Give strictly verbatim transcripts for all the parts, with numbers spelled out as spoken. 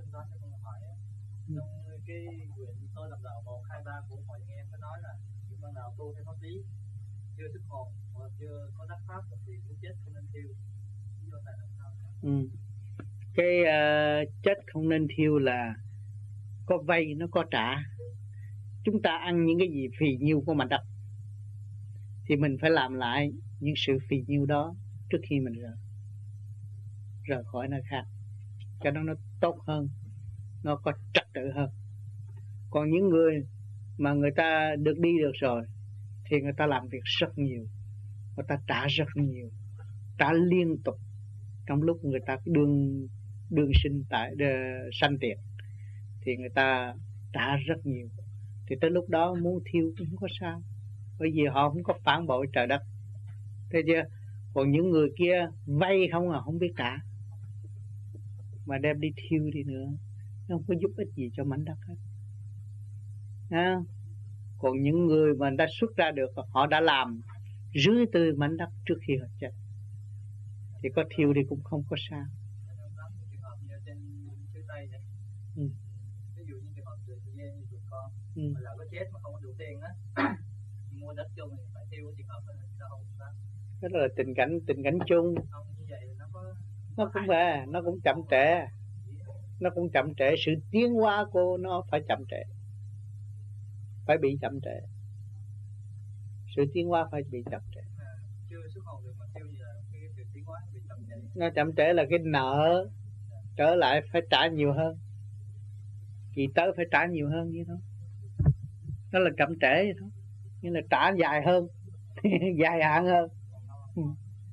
Trong đó tôi hỏi trong cái quyển tôi làm đạo một hai ba của mọi anh em có nói là những con nào tu theo pháp lý chưa xuất hồn hoặc chưa có đắc pháp thì cũng chết không nên thiêu. Lý do tại làm sao? Ừ. Cái uh, chết không nên thiêu là có vay nó có trả. Chúng ta ăn những cái gì phì nhiêu của mảnh đất thì mình phải làm lại những sự phì nhiêu đó trước khi mình rời rời khỏi nơi khác, cho nó nó tốt hơn, nó có trật tự hơn. Còn những người mà người ta được đi được rồi thì người ta làm việc rất nhiều, người ta trả rất nhiều, trả liên tục trong lúc người ta đương đương sinh tại sanh tiền thì người ta trả rất nhiều, thì tới lúc đó muốn thiêu cũng không có sao, bởi vì họ không có phản bội trời đất, thấy chưa? Còn những người kia vay không à, không biết trả mà đem đi thiêu đi nữa, nó không có giúp ích gì cho mảnh đất hết. À, còn những người mà đã xuất ra được, họ đã làm rưới tươi mảnh đất trước khi họ chết thì có thiêu đi cũng không có sao. Trường hợp như trên phía Tây này, ừ. ví dụ như trường hợp từ dê như tụi con, ừ. mà là có chết mà không có đủ tiền á, mua đất chung thì phải tiêu cái trường hợp này sao không sao? Đó là tình cảnh tình cảnh chung. Không như vậy nó có nó cũng về, nó cũng chậm trễ, nó cũng chậm trễ, sự tiến hóa của nó phải chậm trễ, phải bị chậm trễ, sự tiến hóa phải bị chậm trễ. Chưa xuất hồn được mà tiêu gì là cái sự tiến hóa bị chậm trễ. Nó chậm trễ là cái nợ trở lại phải trả nhiều hơn, kỳ tới phải trả nhiều hơn như đó, đó là chậm trễ vậy thôi, nhưng là trả dài hơn, dài hạn hơn. ừ.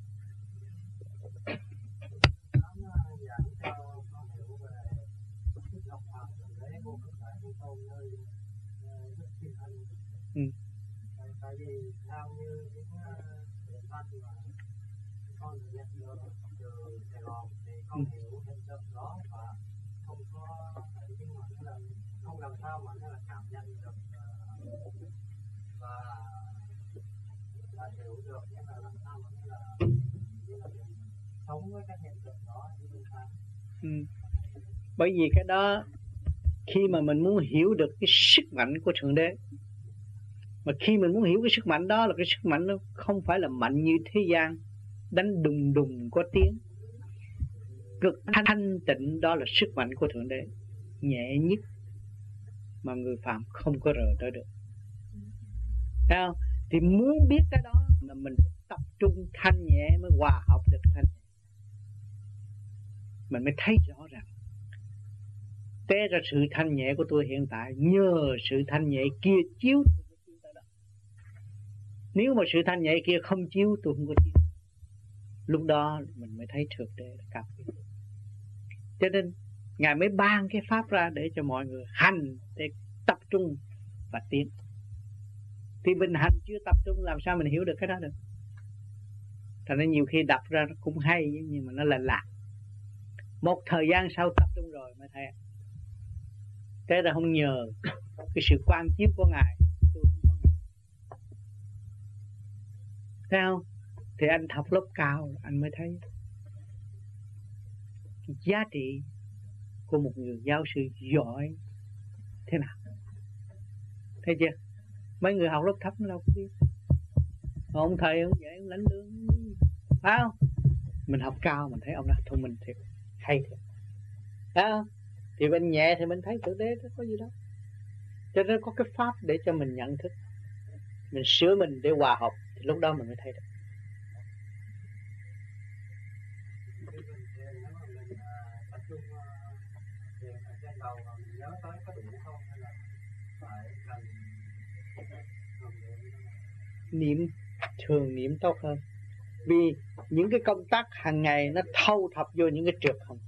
Ừ. Tại vì theo như những biện pháp mà con được nhận được từ Sài Gòn thì con ừ. hiểu hiện tượng đó và không có, nhưng mà nó là không làm sao mà nó là cảm nhận được và và hiểu được, nhưng mà làm sao mà nó là như là sống với các hiện tượng đó như chúng ta. Ừ. Bởi vì cái đó khi mà mình muốn hiểu được cái sức mạnh của Thượng Đế, mà khi mình muốn hiểu cái sức mạnh đó là cái sức mạnh nó không phải là mạnh như thế gian đánh đùng đùng có tiếng, cực thanh tịnh, đó là sức mạnh của Thượng Đế nhẹ nhất mà người phàm không có rờ tới được. Thấy không? Thì muốn biết cái đó là mình tập trung thanh nhẹ mới hòa hợp được thanh nhẹ, mình mới thấy rõ ràng. Té ra sự thanh nhẹ của tôi hiện tại nhờ sự thanh nhẹ kia chiếu. Nếu mà sự thanh nhẹ kia không chiếu, tôi không có chiếu. Lúc đó mình mới thấy Thượng Đế là cao quý. Cho nên Ngài mới ban cái pháp ra để cho mọi người hành để tập trung và tiến. Thì mình hành chưa tập trung làm sao mình hiểu được cái đó được. Thành nên nhiều khi đọc ra nó cũng hay, nhưng mà nó là lạc. Một thời gian sau tập trung rồi mới thấy. Thế là không nhờ cái sự quan chiếu của Ngài, tôi không có Ngài. Thấy không? Thì anh học lớp cao anh mới thấy cái giá trị của một người giáo sư giỏi thế nào. Thấy chưa? Mấy người học lớp thấp nó đâu có biết. Ông thầy ông dạy ông lãnh lương, phải không? Mình học cao mình thấy ông đó thông minh thiệt, hay thiệt, phải không? Thì bên nhẹ thì mình thấy Thượng Đế đó có gì đâu. Cho nên có cái pháp để cho mình nhận thức, mình sửa mình để hòa hợp, thì lúc đó mình mới thấy được. Niệm thường niệm tốt hơn, vì những cái công tác hàng ngày nó thâu thập vô những cái trượt không.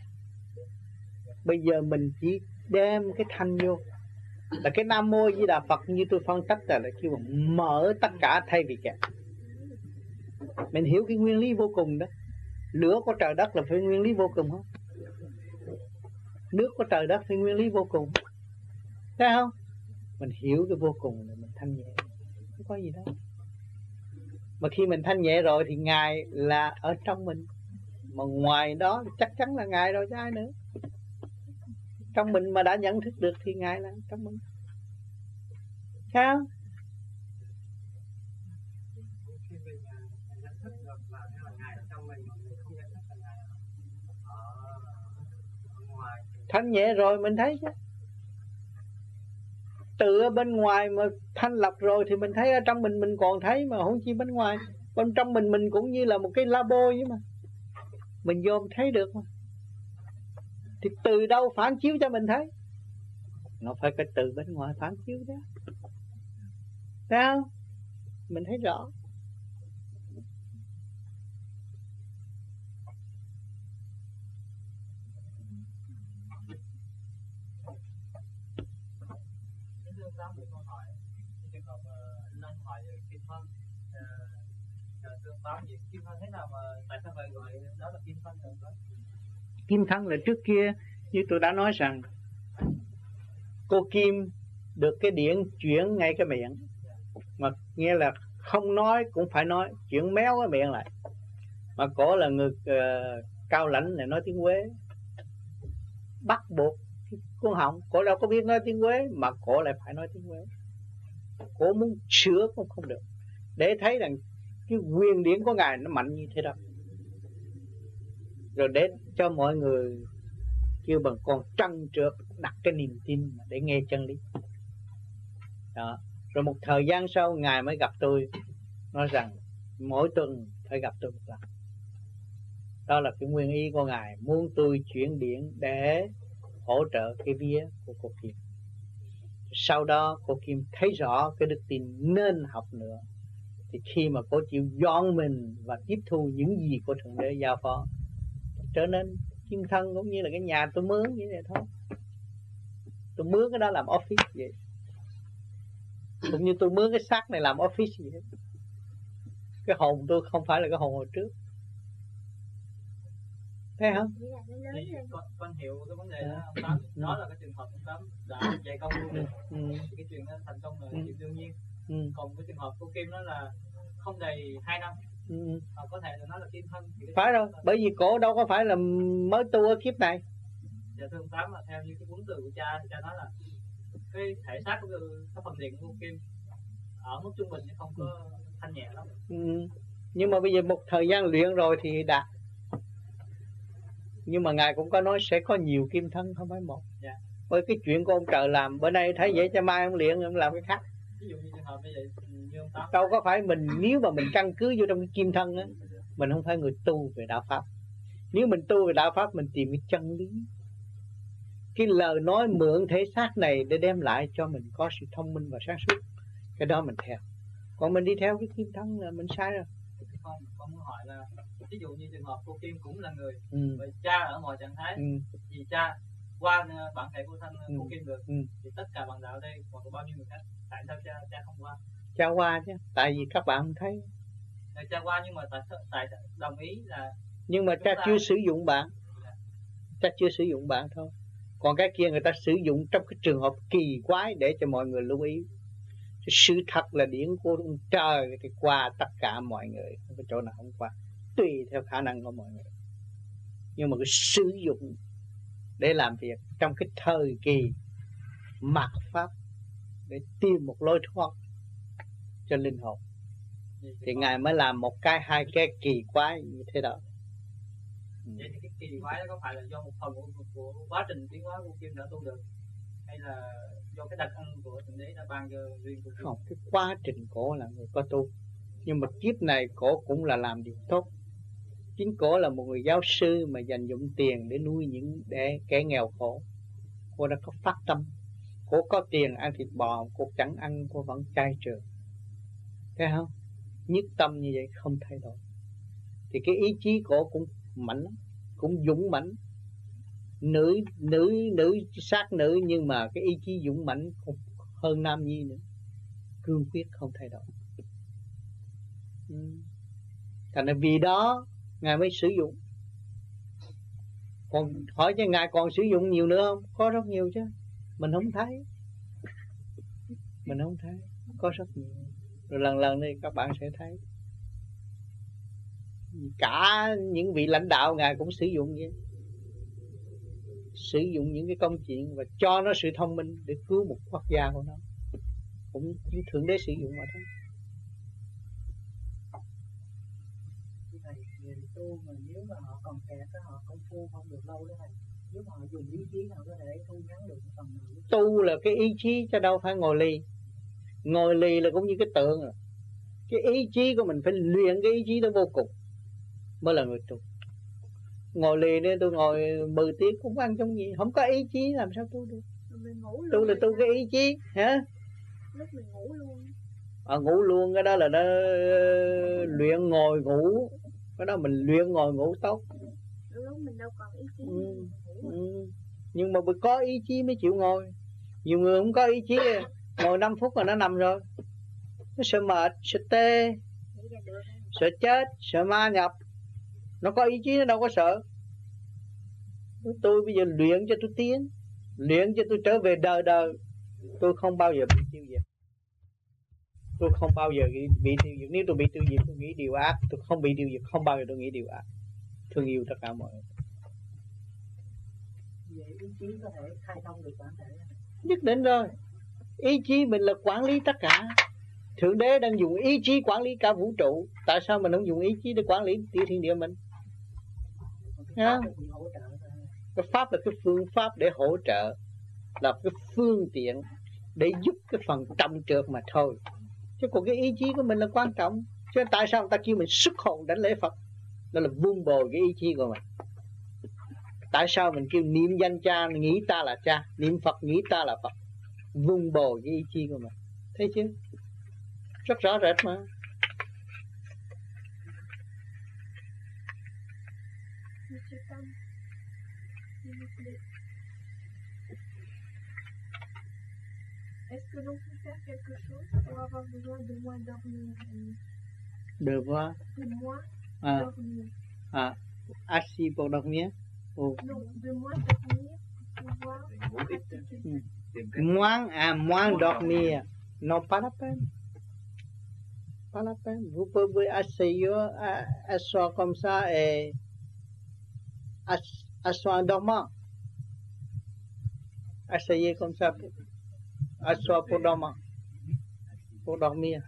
Bây giờ mình chỉ đem cái thanh vô là cái Nam Mô Di Đà Phật, như tôi phân tích là, là kêu mở tất cả thay vì kẹt. Mình hiểu cái nguyên lý vô cùng đó. Lửa của trời đất là phải nguyên lý vô cùng không? Nước của trời đất phải nguyên lý vô cùng, thấy không? Mình hiểu cái vô cùng là mình thanh nhẹ, không có gì đâu. Mà khi mình thanh nhẹ rồi thì Ngài là ở trong mình, mà ngoài đó thì chắc chắn là Ngài rồi chứ ai nữa. trong mình mà đã nhận thức được thì Ngài là trong mình. Sao? Khi mình nhận thức được là Ngài ở trong mình mà mình không nhận thức là Ngài ở ngoài. Thanh nhẹ rồi mình thấy chứ. Từ ở bên ngoài mà thanh lọc rồi thì mình thấy ở trong mình mình còn thấy mà không chi bên ngoài. Bên trong mình mình cũng như là một cái labo vậy mà. Mình vô mình thấy được mà. Thì từ đâu phản chiếu cho mình thấy? Nó phải cái từ bên ngoài phản chiếu đó. Thấy không? Mình thấy rõ. Tám một câu hỏi, trường hợp anh Long hỏi về kim thân, tương tám gì kim thân thế nào mà tại sao vậy gọi đó là kim thân được đó? Kim thân là trước kia như tôi đã nói rằng cô Kim được cái điển chuyển ngay cái miệng, mà nghĩa là không nói cũng phải nói, chuyển méo cái miệng lại. Mà cổ là người uh, cao lãnh này nói tiếng Quế, bắt buộc con họng, cổ đâu có biết nói tiếng Quế mà cổ lại phải nói tiếng Quế. Cổ muốn sửa cũng không được, để thấy rằng cái quyền điển của Ngài nó mạnh như thế đó. Rồi để cho mọi người kêu bằng con trân trượt đặt cái niềm tin để nghe chân lý đó. Rồi một thời gian sau Ngài mới gặp tôi, nói rằng mỗi tuần phải gặp tôi một lần. Đó là cái nguyên ý của Ngài, muốn tôi chuyển điển để hỗ trợ cái vía của cô Kim. Sau đó cô Kim thấy rõ cái đức tin nên học nữa, thì khi mà cô chịu dọn mình và tiếp thu những gì của Thượng Đế giao phó, trở nên kim thân cũng như là cái nhà tôi mướn như vậy thôi. Tôi mướn cái đó làm office vậy, cũng như tôi mướn cái xác này làm office vậy. Cái hồn tôi không phải là cái hồn hồi trước, thấy không? Thì con, con hiểu cái vấn đề đó ông Tám, đó là cái trường hợp ông Tám đã dạy công luôn được. Ừ. Thì cái chuyện đó thành công là ừ. chuyện đương nhiên. Ừ. Còn cái trường hợp của Kim đó là không đầy hai năm, ừ. Hoặc có thể là nó là kim thân. Phải rồi, là... bởi vì cổ đâu có phải là mới tu ở kiếp này. Dạ thưa ông Tám, là theo như cái cuốn từ của cha thì cha nói là cái thể xác của cái phần điện của Kim ở mức trung bình chứ không có thanh nhẹ lắm. Ừ. Nhưng mà bây giờ một thời gian luyện rồi thì đạt. Nhưng mà Ngài cũng có nói sẽ có nhiều kim thân, không phải một. Dạ. Với cái chuyện của ông trời làm, bữa nay thấy vậy cho mai ông luyện ông làm cái khác. Ví dụ như trường hợp bây giờ như ông Tám. Đâu có phải mình, nếu mà mình căn cứ vô trong cái kim thân á, mình không phải người tu về đạo pháp. Nếu mình tu về đạo pháp mình tìm cái chân lý. Cái lời nói mượn thể xác này để đem lại cho mình có sự thông minh và sáng suốt, cái đó mình theo. Còn mình đi theo cái kim thân là mình sai rồi. Không, con muốn hỏi là ví dụ như trường hợp cô Kim cũng là người, ừ. Vậy cha ở mọi trạng thái, ừ. Vì cha qua bạn thầy cô Thanh ừ. cô Kim được, ừ. Thì tất cả bạn đạo ở đây còn có bao nhiêu người khác, tại sao cha cha không qua? Cha qua chứ, tại vì các bạn không thấy. Rồi cha qua nhưng mà tại tại đồng ý là. Nhưng mà cha ta... chưa sử dụng bạn, dạ. Cha chưa sử dụng bạn thôi. Còn cái kia người ta sử dụng trong cái trường hợp kỳ quái để cho mọi người lưu ý. Sự thật là điển của ông trời thì qua tất cả mọi người, không có chỗ nào không qua, tùy theo khả năng của mọi người. Nhưng mà cái sử dụng để làm việc trong cái thời kỳ mạt pháp để tìm một lối thoát cho linh hồn, thì Ngài mới làm một cái hai cái kỳ quái như thế đó. Vậy thì cái kỳ quái đó có phải là do một phần của, của quá trình tiến hóa của Kim đã tu được, hay là do cái đặc ân của Thượng Đế đã ban cho riêng của Kim? Không, cái quá trình cổ là người có tu, nhưng mà kiếp này cổ cũng là làm điều tốt. Chính cổ là một người giáo sư mà dành dụng tiền để nuôi những để kẻ nghèo khổ. Cô đã có phát tâm. Cô có tiền ăn thịt bò, cô chẳng ăn, cô vẫn cai trường. Thấy không? Nhất tâm như vậy không thay đổi. Thì cái ý chí cổ cũng mạnh lắm, cũng dũng mãnh. Nữ nữ nữ sát nữ, nhưng mà cái ý chí dũng mãnh hơn nam nhi nữa, cương quyết không thay đổi. Ừ. Thành ra vì đó Ngài mới sử dụng. Còn hỏi cho Ngài còn sử dụng nhiều nữa không? Có rất nhiều chứ, mình không thấy. Mình không thấy, có rất nhiều. Rồi lần lần đây các bạn sẽ thấy. Cả những vị lãnh đạo Ngài cũng sử dụng vậy. sử dụng những cái công chuyện và cho nó sự thông minh để cứu một quốc gia của nó, cũng chính Thượng Đế sử dụng mà thôi. Thầy, người tu mà nếu mà họ còn kẹt đó, họ công phu không được lâu đó thầy. Nếu mà họ dùng ý chí họ có thể thu ngắn được phần nào. Tu là cái ý chí chứ đâu phải ngồi lì. Ngồi lì là cũng như cái tượng à. Cái ý chí của mình phải luyện cái ý chí đó vô cùng mới là người tu. Ngồi lì nên tôi ngồi mười tiếng cũng ăn trong gì, không có ý chí làm sao tu được. Tu là tu cái ý chí hả? Lúc mình ngủ luôn. À, ngủ luôn, cái đó là nó luyện ngồi ngủ, cái đó mình luyện ngồi ngủ tốt. Lúc mình đâu còn ý chí. Ừ. Ừ. Nhưng mà có ý chí mới chịu ngồi. Nhiều người không có ý chí, ngồi năm phút rồi nó nằm rồi. Nó sợ mệt, sợ tê, sợ chết, sợ ma nhập. Nó có ý chí nó đâu có sợ. Tôi bây giờ luyện cho tôi tiến, luyện cho tôi trở về đời đời. Tôi không bao giờ bị tiêu diệt. Tôi không bao giờ bị tiêu diệt. Nếu tôi bị tiêu diệt tôi nghĩ điều ác. Tôi không bị tiêu diệt, không bao giờ tôi nghĩ điều ác. Thương yêu tất cả mọi người. Vậy ý chí có thể khai thông được bản thể. Nhất định rồi. Ý chí mình là quản lý tất cả. Thượng Đế đang dùng ý chí quản lý cả vũ trụ. Tại sao mình không dùng ý chí để quản lý tiểu thiên địa mình? Pháp cái pháp là cái phương pháp để hỗ trợ, là cái phương tiện để giúp cái phần trọng trược mà thôi. Chứ còn cái ý chí của mình là quan trọng. Chứ tại sao người ta kêu mình xuất hồn đánh lễ Phật? Đó là vun bồi cái ý chí của mình. Tại sao mình kêu niệm danh cha, nghĩ ta là cha, niệm Phật nghĩ ta là Phật? Vun bồi cái ý chí của mình. Thấy chưa? Rất rõ rệt mà. Monsieur Tom, s'il vous plaît. Est-ce que l'on peut faire quelque chose pour avoir besoin de moins dormir? De voir. De moins à. dormir. À, assis pour dormir. Oh. Non, de moins dormir pour pouvoir pratiquer. Hmm. Moins, à, moins dormir. Non, pas la peine. Pas la peine. Vous pouvez asseoir, asseoir comme ça et asseoir en dormant. Asseyez comme ça. Asseoir pour dormir. Pour dormir.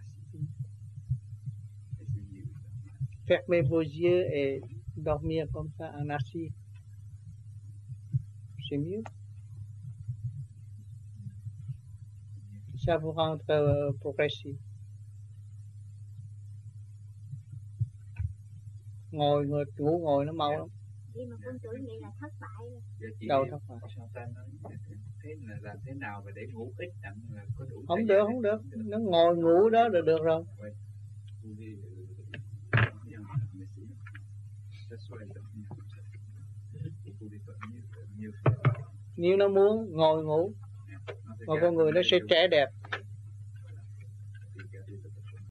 Fermez vos yeux et dormir comme ça en assis. C'est mieux. Ça vous rentre euh, progressif. Ngồi, ngồi ngủ ngồi nó mau lắm. Nhưng mà con tưởng vậy là thất bại rồi. Đâu thất bại. Thế là làm thế nào để ngủ ít đặng có đủ? Không được, không được. Nó ngồi ngủ đó là được rồi. Nếu nó muốn ngồi ngủ, mà con người nó sẽ trẻ đẹp.